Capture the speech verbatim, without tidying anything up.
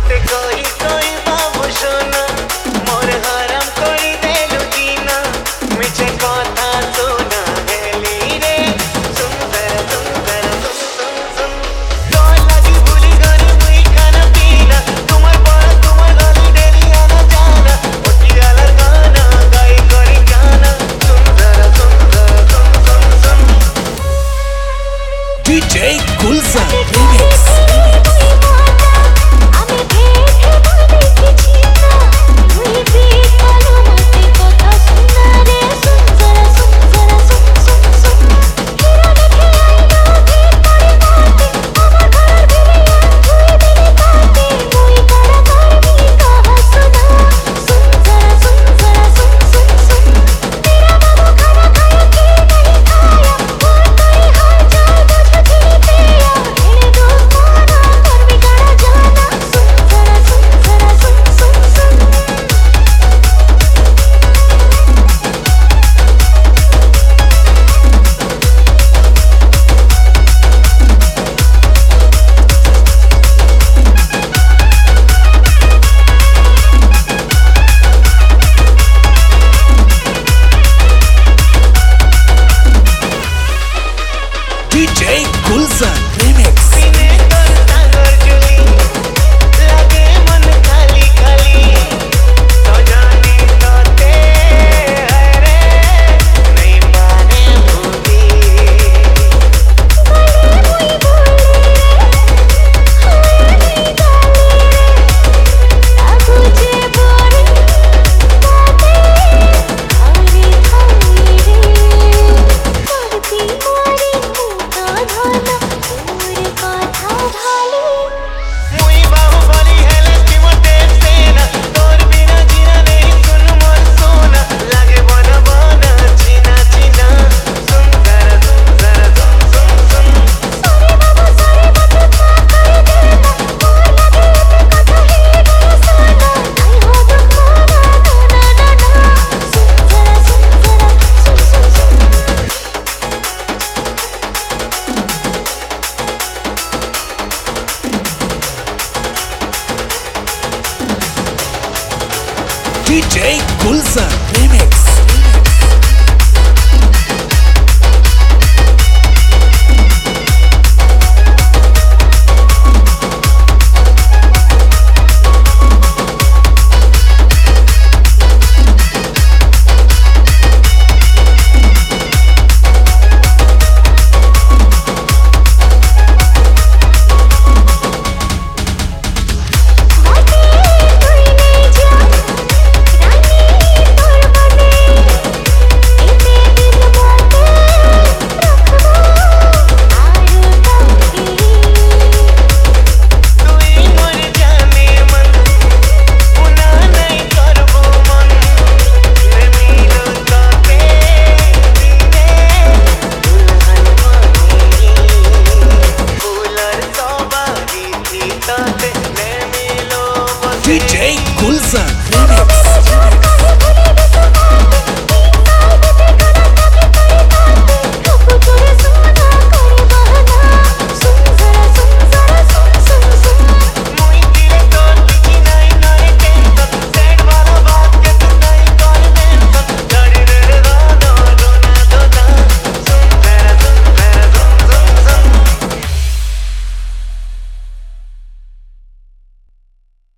मते कोई कोई बाबू सोना मोर हराम कोई देलु जीना मिछे कथा सोना हेली रे सुंदर सुंदर सुन सुन सुन तो लगी भूली गनी मुई खाना पीना तुम्हार पर तुम्हार गली डेली आना जाना ओटी आलर गाना गाई करी गाना सुंदर सुंदर सुन सुन सुन DJ Gulshan remix DJ Gulshan remix सीने कर सागर जुली लगे मन खाली खाली तो जाने तोते है रे नहीं माने भूली बोले मुई बोले हाय नहीं गाले रे ताकुजे बोरे बाते हरी हरी रे करती मारी मुका धाना मोर कथा भाली मुई बाहुबली है लक्ष्मी मोटे सेना तोर बिना जीना नहीं सुन मोर सोना लगे बना बना चीना चीना सुंदर सुंदर सुन सुन सुन सारे बाबा सारे बात का कर देना मोर लगे तो कथा ही गया साना नहीं हो दुख माना ना ना ना सुन जरा सुन जरा सुन सुन सुन डीजे गुलशन रिमिक्स बाटे कोई नहीं जा रानी तोर बने इते दिल बाटे रखबो आरो ताकी तुई मोर जाने मन उना नहीं करबो मन ले मिलो तोते दीने दुल्हन बनी फूलर सोबागी थी तोते ले मिलो बसे डीजे गुलशन